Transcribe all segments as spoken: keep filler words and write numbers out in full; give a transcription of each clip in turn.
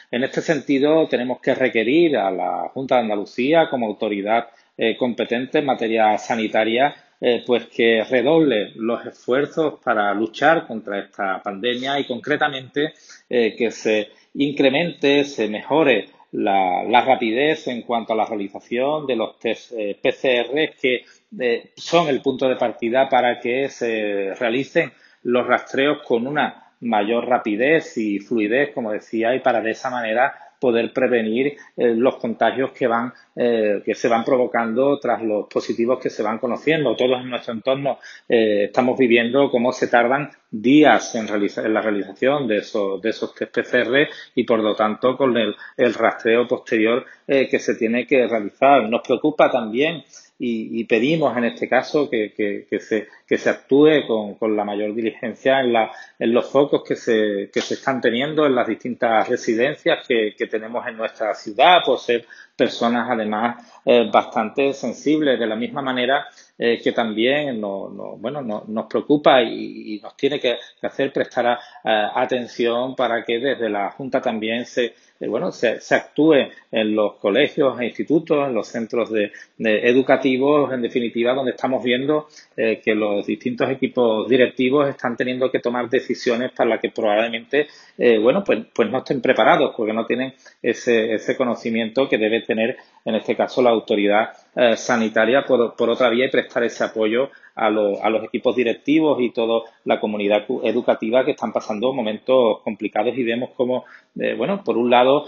En este sentido, tenemos que requerir a la Junta de Andalucía, como autoridad eh, competente en materia sanitaria, eh, pues que redoble los esfuerzos para luchar contra esta pandemia y, concretamente, eh, que se incremente, se mejore la, la rapidez en cuanto a la realización de los test eh, P C R, que eh, son el punto de partida para que se realicen los rastreos con una mayor rapidez y fluidez, como decía, y para de esa manera poder prevenir eh, los contagios que van eh, que se van provocando tras los positivos que se van conociendo. Todos en nuestro entorno eh, estamos viviendo cómo se tardan días en, realizar, en la realización de esos, de esos test P C R y, por lo tanto, con el, el rastreo posterior eh, que se tiene que realizar. Nos preocupa también y, y pedimos en este caso que, que, que, se, que se actúe con, con la mayor diligencia en, la, en los focos que se, que se están teniendo en las distintas residencias que, que tenemos en nuestra ciudad, por ser personas además eh, bastante sensibles. De la misma manera eh, que también no, no, bueno, no, nos preocupa y, y nos tiene que, que hacer prestar a, a, atención para que desde la Junta también se Eh, bueno, se, se actúe en los colegios e institutos, en los centros de, de educativos, en definitiva, donde estamos viendo eh, que los distintos equipos directivos están teniendo que tomar decisiones para las que probablemente, eh, bueno, pues, pues no estén preparados, porque no tienen ese, ese conocimiento que debe tener, en este caso, la autoridad eh, sanitaria por, por otra vía, y prestar ese apoyo a, lo, a los equipos directivos y toda la comunidad educativa que están pasando momentos complicados. Y vemos cómo, eh, bueno, por un lado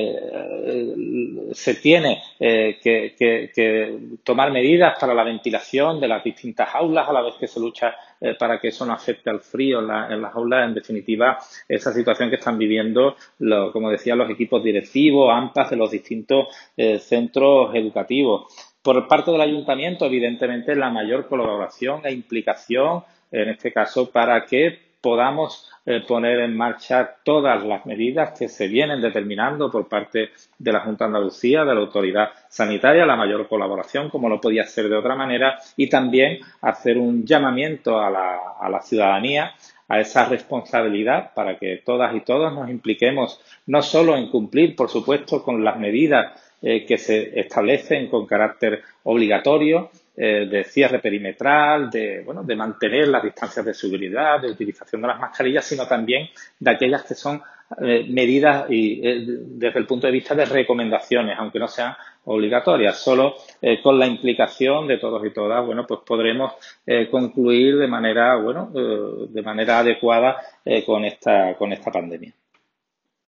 eh, se tiene eh, que, que, que tomar medidas para la ventilación de las distintas aulas, a la vez que se lucha eh, para que eso no afecte al frío en, la, en las aulas. En definitiva, esa situación que están viviendo, lo, como decía, los equipos directivos, AMPAs de los distintos eh, centros educativos. Por parte del ayuntamiento, evidentemente, la mayor colaboración e implicación, en este caso, para que podamos eh, poner en marcha todas las medidas que se vienen determinando por parte de la Junta de Andalucía, de la autoridad sanitaria, la mayor colaboración, como no podía ser de otra manera, y también hacer un llamamiento a la, a la ciudadanía a esa responsabilidad para que todas y todos nos impliquemos no solo en cumplir, por supuesto, con las medidas eh, que se establecen con carácter obligatorio, eh, de cierre perimetral, de, bueno, de mantener las distancias de seguridad, de utilización de las mascarillas, sino también de aquellas que son eh, medidas y, eh, desde el punto de vista de recomendaciones, aunque no sean obligatorias. Solo eh, con la implicación de todos y todas, bueno, pues podremos eh, concluir de manera, bueno, eh, de manera adecuada eh, con esta, con esta pandemia.